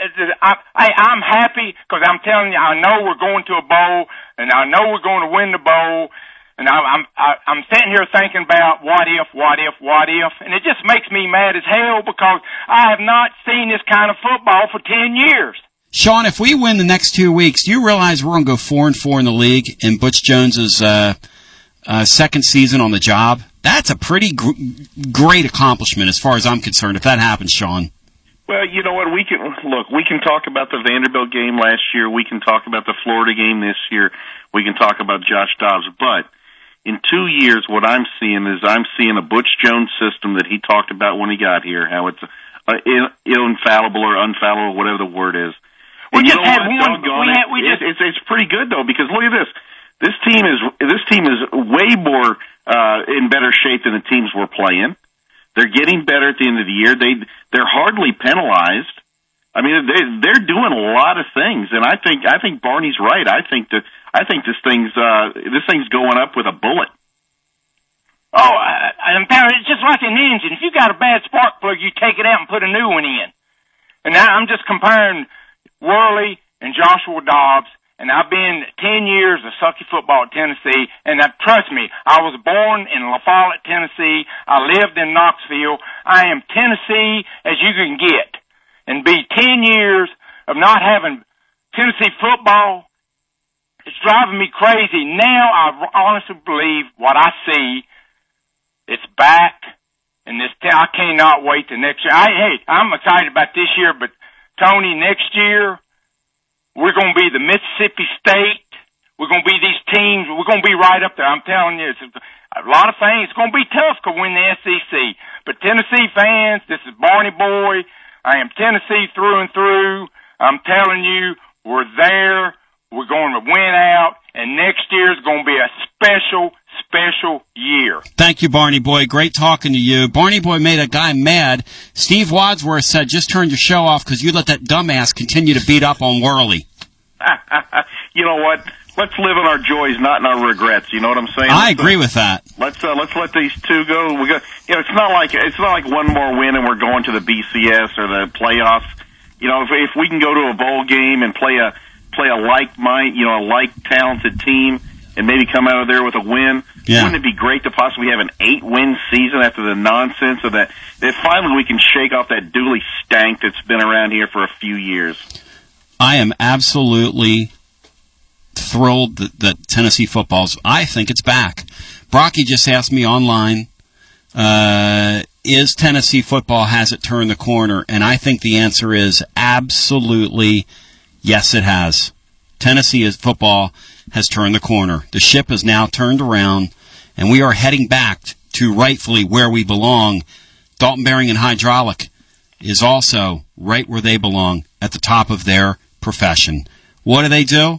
I'm happy because I'm telling you, I know we're going to a bowl, and I know we're going to win the bowl. And I'm sitting here thinking about what if, and it just makes me mad as hell because I have not seen this kind of football for 10 years. Sean, if we win the next 2 weeks, do you realize we're going to go 4-4 in the league in Butch Jones's second season on the job? That's a pretty great accomplishment as far as I'm concerned. If that happens, Sean. Well, you know what? We can talk about the Vanderbilt game last year. We can talk about the Florida game this year. We can talk about Josh Dobbs, but in 2 years, what I'm seeing a Butch Jones system that he talked about when he got here, how it's infallible or unfallible, whatever the word is. We just had one. It's pretty good though, because look at this. This team is way more in better shape than the teams we're playing. They're getting better at the end of the year. They're hardly penalized. I mean, they're doing a lot of things, and I think Barney's right. I think this thing's going up with a bullet. Oh, it's just like an engine. If you got a bad spark plug, you take it out and put a new one in. And now I'm just comparing Worley and Joshua Dobbs, and I've been 10 years of sucky football at Tennessee, and trust me, I was born in La Follette, Tennessee. I lived in Knoxville. I am Tennessee as you can get. And be 10 years of not having Tennessee football, it's driving me crazy. Now I honestly believe what I see, it's back, and I cannot wait till next year. I'm excited about this year, but Tony, next year, we're going to be the Mississippi State. We're going to be these teams. We're going to be right up there. I'm telling you, it's a lot of things. It's going to be tough to win the SEC. But Tennessee fans, this is Barney Boy. I am Tennessee through and through. I'm telling you, we're there. We're going to win out. And next year is going to be a special year. Thank you, Barney Boy. Great talking to you. Barney Boy made a guy mad. Steve Wadsworth said, just turn your show off because you let that dumbass continue to beat up on Worley. You know what? Let's live in our joys, not in our regrets. You know what I'm saying? I agree with that. Let's let these two go. It's not like one more win and we're going to the BCS or the playoffs. You know, if we can go to a bowl game and play a like talented team and maybe come out of there with a win, wouldn't it be great to possibly have an 8-win season after the nonsense of that finally we can shake off that Dooley stank that's been around here for a few years? I am absolutely thrilled that Tennessee football's, I think it's back. Brocky just asked me online, is Tennessee football, has it turned the corner? And I think the answer is absolutely yes, it has. Tennessee football has turned the corner. The ship is now turned around, and we are heading back to rightfully where we belong. Dalton Bearing and Hydraulic is also right where they belong, at the top of their profession. What do?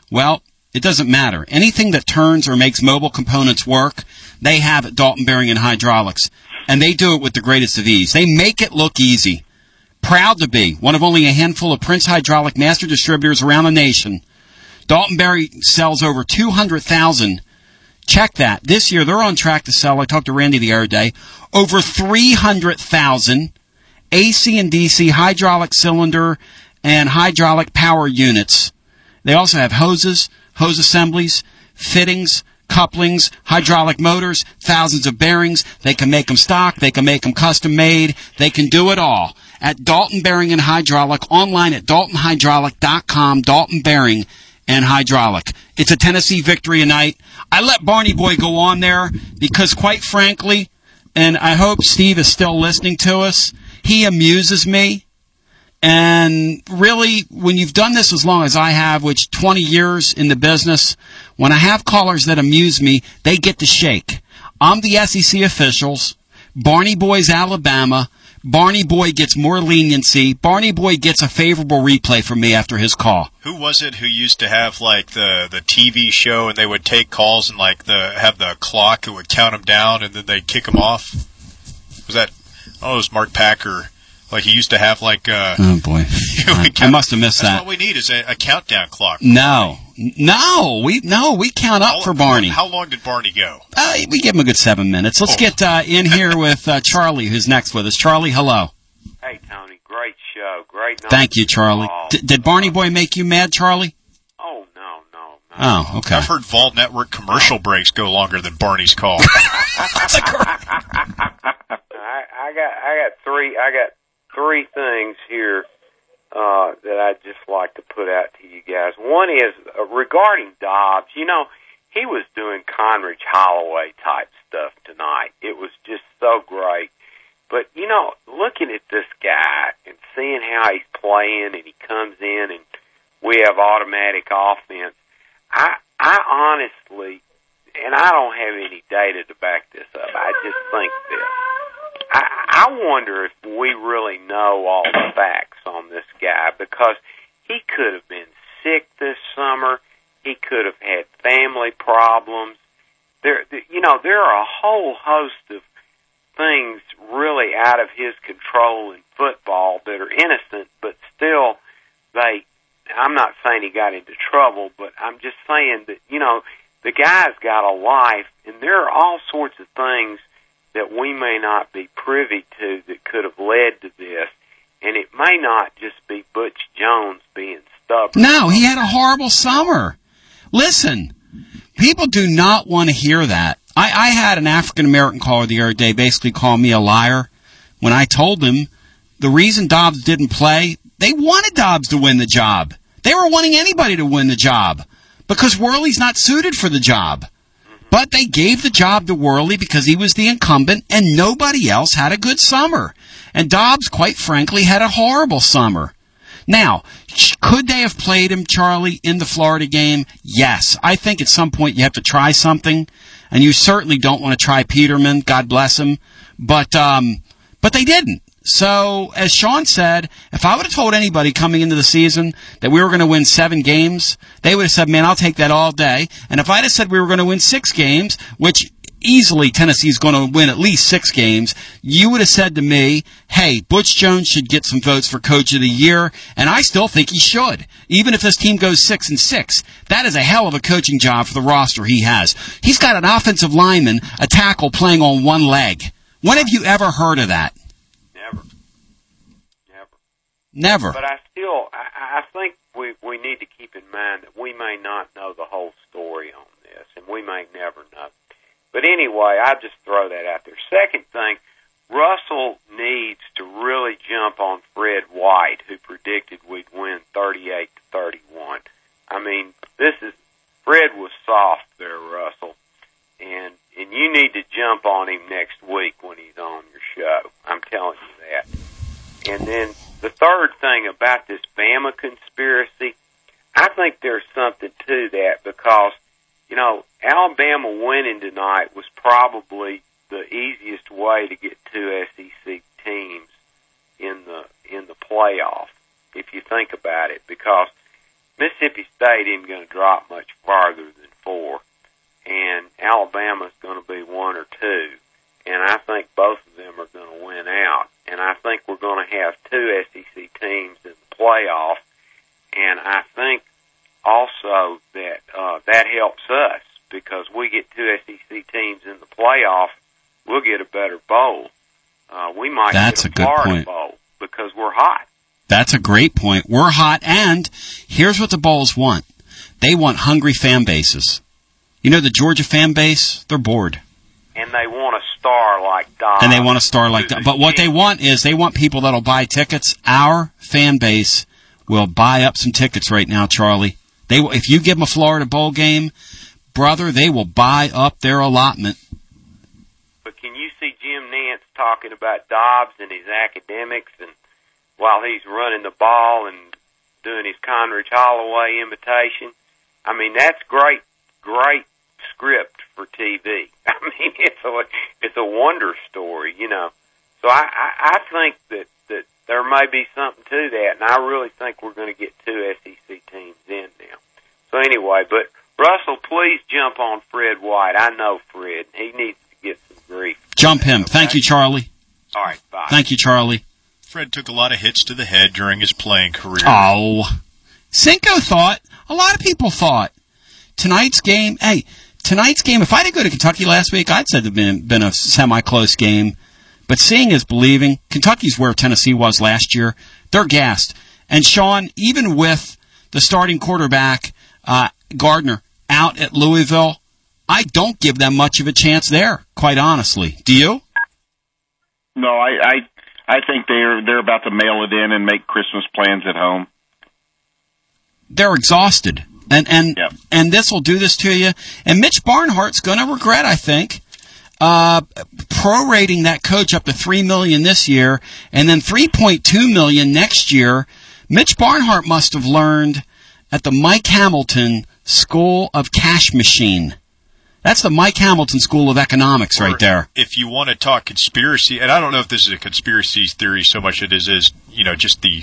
Well, it doesn't matter. Anything that turns or makes mobile components work, they have at Dalton Bearing and Hydraulics. And they do it with the greatest of ease. They make it look easy. Proud to be one of only a handful of Prince Hydraulic master distributors around the nation. Dalton Bearing sells over 200,000. Check that. This year, they're on track to sell, I talked to Randy the other day, over 300,000 AC and DC hydraulic cylinder and hydraulic power units. They also have hoses, hose assemblies, fittings, couplings, hydraulic motors, thousands of bearings. They can make them stock. They can make them custom made. They can do it all. At Dalton Bearing and Hydraulic, online at DaltonHydraulic.com, Dalton Bearing and Hydraulic. It's a Tennessee victory tonight. I let Barney Boy go on there because, quite frankly, and I hope Steve is still listening to us, he amuses me. And really, when you've done this as long as I have, which 20 years in the business, when I have callers that amuse me, they get to shake. I'm the SEC officials. Barney Boy's Alabama. Barney Boy gets more leniency. Barney Boy gets a favorable replay from me after his call. Who was it who used to have like the TV show and they would take calls and like have the clock that would count them down and then they'd kick them off? Was that? Oh, it was Mark Packer. Like he used to have like. Oh boy, I must have missed that. That's what we need is a countdown clock. No, we count up for Barney. How long did Barney go? We give him a good 7 minutes. Let's get in here with Charlie, who's next with us. Charlie, hello. Hey Tony, great show, great night. Thank you, Charlie. Did Barney Boy make you mad, Charlie? Oh no. Oh, okay. I've heard Vault Network commercial breaks go longer than Barney's call. I got three things here that I'd just like to put out to you guys. One is regarding Dobbs. You know, he was doing Conridge Holloway type stuff tonight. It was just so great. But, you know, looking at this guy and seeing how he's playing and he comes in and we have automatic offense, I honestly, and I don't have any data to back this up, I just think this. I wonder if we really know all the facts on this guy, because he could have been sick this summer. He could have had family problems. There are a whole host of things really out of his control in football that are innocent, but still I'm not saying he got into trouble, but I'm just saying that, you know, the guy's got a life, and there are all sorts of things that we may not be privy to that could have led to this, and it may not just be Butch Jones being stubborn. No, he had a horrible summer. Listen, people do not want to hear that. I had an African-American caller the other day basically call me a liar when I told him the reason Dobbs didn't play, they wanted Dobbs to win the job. They were wanting anybody to win the job because Worley's not suited for the job. But they gave the job to Worley because he was the incumbent and nobody else had a good summer. And Dobbs, quite frankly, had a horrible summer. Now, could they have played him, Charlie, in the Florida game? Yes. I think at some point you have to try something. And you certainly don't want to try Peterman, God bless him. But they didn't. So, as Sean said, if I would have told anybody coming into the season that we were going to win 7 games, they would have said, man, I'll take that all day. And if I'd have said we were going to win 6 games, which easily Tennessee's going to win at least 6 games, you would have said to me, hey, Butch Jones should get some votes for Coach of the Year, and I still think he should. Even if this team goes 6-6, that is a hell of a coaching job for the roster he has. He's got an offensive lineman, a tackle playing on one leg. When have you ever heard of that? Never. But I think we need to keep in mind that we may not know the whole story on this, and we may never know. But anyway, I'll just throw that out there. Second thing, Russell needs to really jump on Fred White, who predicted we'd win 38-31. I mean, Fred was soft there, Russell, and you need to jump on him next week when he's on your show. I'm telling you that. And then the third thing about this Bama conspiracy, I think there's something to that because, you know, Alabama winning tonight was probably the easiest way to get 2 SEC teams in the playoff, if you think about it, because Mississippi State isn't going to drop much farther than 4, and Alabama's going to be 1 or 2, and I think both of them are going to win out. And I think we're going to have 2 SEC teams in the playoff, and I think also that that helps us because we get 2 SEC teams in the playoff, we'll get a better bowl. We might get a Florida bowl because we're hot. That's a great point. We're hot, and here's what the Bowls want. They want hungry fan bases. You know the Georgia fan base? They're bored. And they want a star like Dobbs. And they want a star like that. But what they want is they want people that'll buy tickets. Our fan base will buy up some tickets right now, Charlie. They will, if you give them a Florida bowl game, brother, they will buy up their allotment. But can you see Jim Nance talking about Dobbs and his academics and while he's running the ball and doing his Conridge Holloway imitation? I mean, that's great script for TV. I mean, it's a wonder story, you know. So I think that there may be something to that, and I really think we're going to get 2 SEC teams in now. So anyway, but Russell, please jump on Fred White. I know Fred. He needs to get some grief. Jump him. Okay? Thank you, Charlie. All right, bye. Thank you, Charlie. Fred took a lot of hits to the head during his playing career. Oh. Cinco thought, a lot of people thought, tonight's game, if I didn't go to Kentucky last week, I'd said it had been a semi-close game. But seeing is believing. Kentucky's where Tennessee was last year. They're gassed. And, Sean, even with the starting quarterback, Gardner, out at Louisville, I don't give them much of a chance there, quite honestly. Do you? No, I think they're about to mail it in and make Christmas plans at home. They're exhausted. And this will do this to you. And Mitch Barnhart's going to regret, I think, prorating that coach up to $3 million this year and then $3.2 million next year. Mitch Barnhart must have learned at the Mike Hamilton School of Cash Machine. That's the Mike Hamilton School of Economics right there. If you want to talk conspiracy, and I don't know if this is a conspiracy theory so much as it is, just the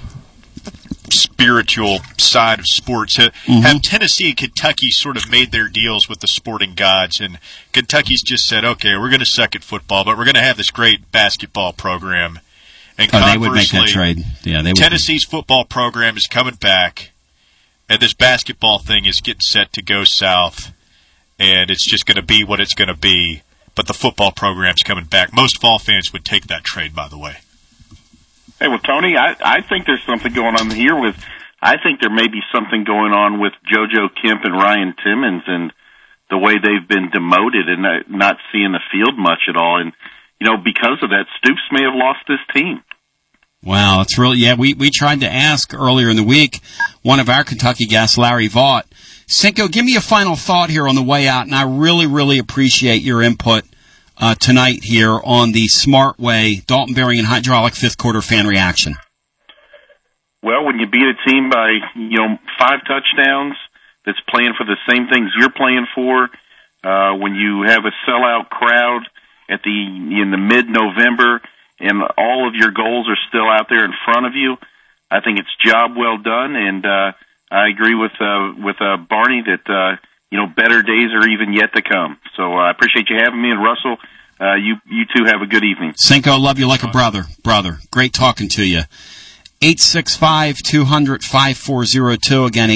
spiritual side of sports. Have Tennessee and Kentucky sort of made their deals with the sporting gods, and Kentucky's just said, okay, we're going to suck at football, but we're going to have this great basketball program. And they would make that trade. Yeah, they would. Tennessee's football program is coming back, and this basketball thing is getting set to go south, and it's just going to be what it's going to be, but the football program's coming back. Most fall fans would take that trade, by the way. Hey, well, Tony, I think there's something going on here I think there may be something going on with JoJo Kemp and Ryan Timmons and the way they've been demoted and not seeing the field much at all. And, because of that, Stoops may have lost his team. Wow, it's really, we tried to ask earlier in the week, one of our Kentucky guests, Larry Vaught. Cinco, give me a final thought here on the way out, and I really, really appreciate your input tonight here on the Smart Way Dalton Bearing and Hydraulic fifth quarter fan reaction. Well, when you beat a team by 5 touchdowns that's playing for the same things you're playing for, when you have a sellout crowd in the mid-November and all of your goals are still out there in front of you, I think it's job well done. And I agree with Barney that better days are even yet to come. So I appreciate you having me, and Russell, you two have a good evening. Cinco, love you like a brother. Great talking to you. 865-200-5402. Again,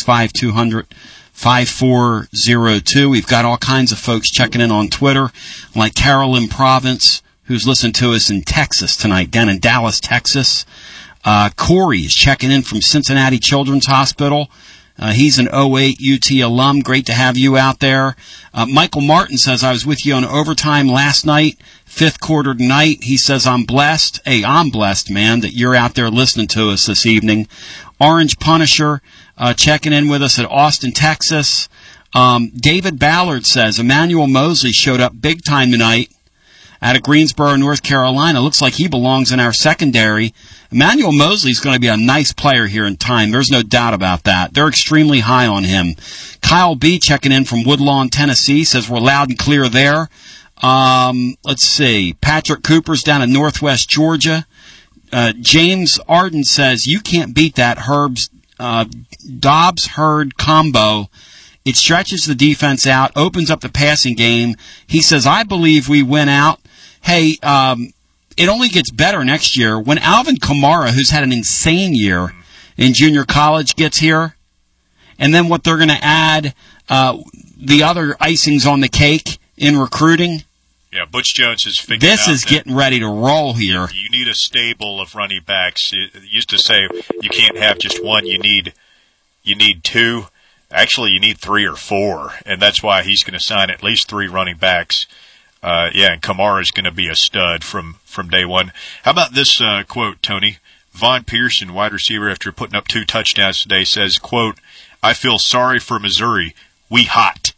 865-200-5402. We've got all kinds of folks checking in on Twitter, like Carolyn Province, who's listening to us in Texas tonight, down in Dallas, Texas. Corey is checking in from Cincinnati Children's Hospital. He's an 08 UT alum. Great to have you out there. Michael Martin says, I was with you on overtime last night, fifth quarter tonight. He says, I'm blessed. Hey, I'm blessed, man, that you're out there listening to us this evening. Orange Punisher checking in with us at Austin, Texas. David Ballard says, Emmanuel Mosley showed up big time tonight out of Greensboro, North Carolina. Looks like he belongs in our secondary. Emmanuel Mosley's going to be a nice player here in time. There's no doubt about that. They're extremely high on him. Kyle B. checking in from Woodlawn, Tennessee, says we're loud and clear there. Let's see. Patrick Cooper's down in Northwest Georgia. James Arden says, you can't beat that. Herb's Dobbs-Hurd combo. It stretches the defense out, opens up the passing game. He says, I believe we win out. Hey, it only gets better next year. When Alvin Kamara, who's had an insane year in junior college, gets here, and then what they're going to add, the other icings on the cake in recruiting. Yeah, Butch Jones has figured this out is getting ready to roll here. You need a stable of running backs. It used to say you can't have just one. You need two. Actually, you need 3 or 4, and that's why he's going to sign at least 3 running backs. And Kamara is going to be a stud from day one. How about this quote, Tony? Von Pearson, wide receiver, after putting up 2 touchdowns today, says, quote, I feel sorry for Missouri. We hot.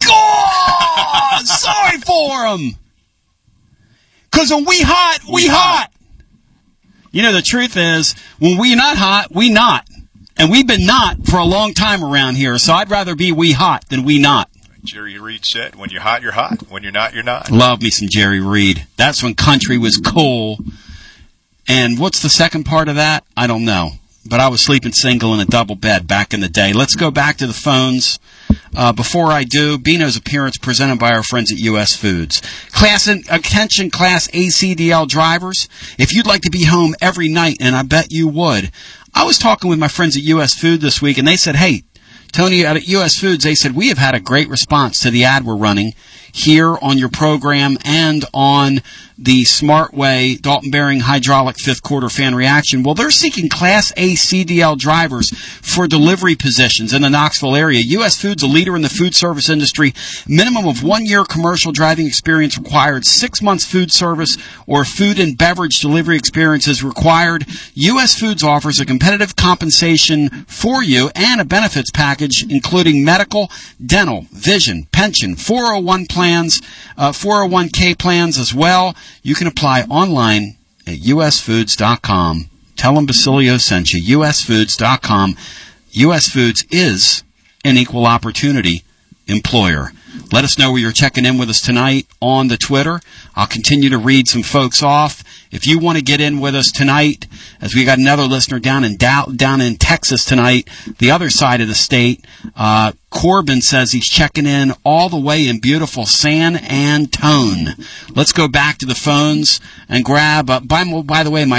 Oh, sorry for him. Because when we hot, we hot. You know, the truth is, when we not hot, we not. And we've been not for a long time around here, so I'd rather be we hot than we not. Jerry Reed said, when you're hot, you're hot. When you're not, you're not. Love me some Jerry Reed. That's when country was cool. And what's the second part of that? I don't know. But I was sleeping single in a double bed back in the day. Let's go back to the phones. Before I do, Bino's appearance presented by our friends at U.S. Foods. Attention Class ACDL drivers. If you'd like to be home every night, and I bet you would, I was talking with my friends at U.S. Food this week, and they said, hey, Tony, at U.S. Foods, they said, we have had a great response to the ad we're running here on your program and on the Smartway Dalton Bearing Hydraulic fifth quarter fan reaction. Well, they're seeking Class A CDL drivers for delivery positions in the Knoxville area. U.S. Foods, a leader in the food service industry. Minimum of 1 year commercial driving experience required. 6 months food service or food and beverage delivery experience is required. U.S. Foods offers a competitive compensation for you and a benefits package including medical, dental, vision, pension, 401 plans, 401k plans as well. You can apply online at usfoods.com. Tell them Basilio sent you. usfoods.com. U.S. Foods is an equal opportunity employer. Let us know where you're checking in with us tonight on the Twitter. I'll continue to read some folks off. If you want to get in with us tonight, as we got another listener down in Texas tonight, the other side of the state, Corbin says he's checking in all the way in beautiful San Antone. Let's go back to the phones and grab, by the way, my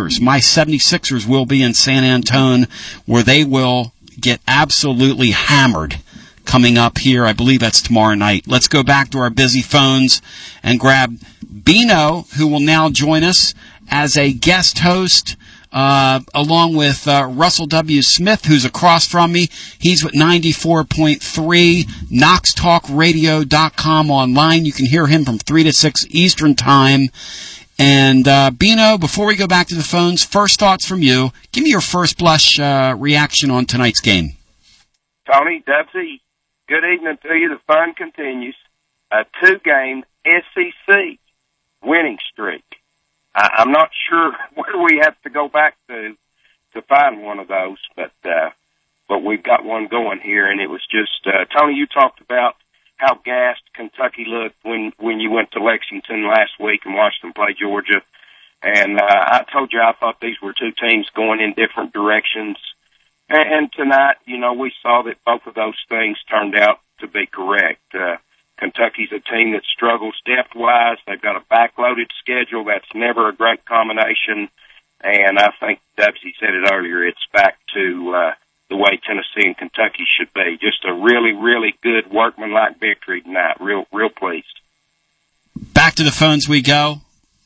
76ers will be in San Antone, where they will get absolutely hammered coming up here. I believe that's tomorrow night. Let's go back to our busy phones and grab Bino, who will now join us as a guest host, along with Russell W. Smith, who's across from me. He's with 94.3, knoxtalkradio.com online. You can hear him from 3 to 6 Eastern Time. And Bino, before we go back to the phones, first thoughts from you. Give me your first blush reaction on tonight's game. Tony, Dubsy, good evening to you. The fun continues. A 2-game SEC winning streak. I'm not sure where we have to go back to find one of those, but we've got one going here, and it was just Tony, you talked about how gassed Kentucky looked when you went to Lexington last week and watched them play Georgia, and I told you I thought these were two teams going in different directions. And tonight, you know, we saw that both of those things turned out to be correct. Kentucky's a team that struggles depth-wise. They've got a backloaded schedule. That's never a great combination. And I think Dubsy said it earlier, it's back to the way Tennessee and Kentucky should be. Just a really, really good workmanlike victory tonight. Real pleased. Back to the phones we go.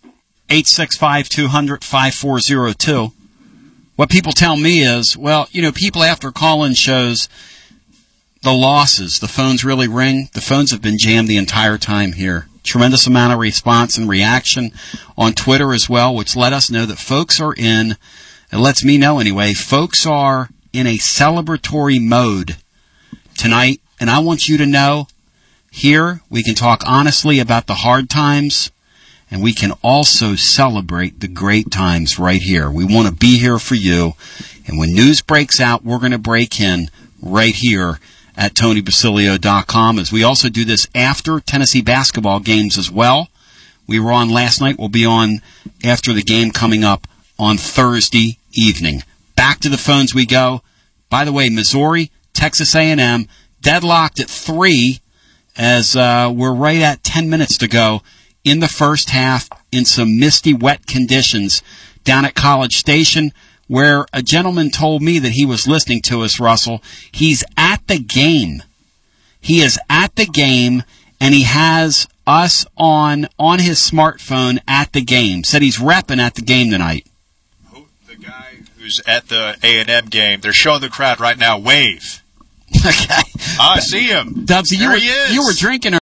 865-200-5402. What people tell me is, well, you know, people after call-in shows, the losses, the phones really ring. The phones have been jammed the entire time here. Tremendous amount of response and reaction on Twitter as well, which let us know that folks are it lets me know anyway, folks are in a celebratory mode tonight. And I want you to know, here we can talk honestly about the hard times, and we can also celebrate the great times right here. We want to be here for you. And when news breaks out, we're going to break in right here at TonyBasilio.com, as we also do this after Tennessee basketball games as well. We were on last night. We'll be on after the game coming up on Thursday evening. Back to the phones we go. By the way, Missouri, Texas A&M, deadlocked at 3 as we're right at 10 minutes to go in the first half in some misty, wet conditions down at College Station, where a gentleman told me that he was listening to us, Russell. He's at the game. He is at the game, and he has us on his smartphone at the game. Said he's repping at the game tonight. The guy who's at the A&M game, they're showing the crowd right now, wave. Okay. I see him. Dubsy, There he is. You were drinking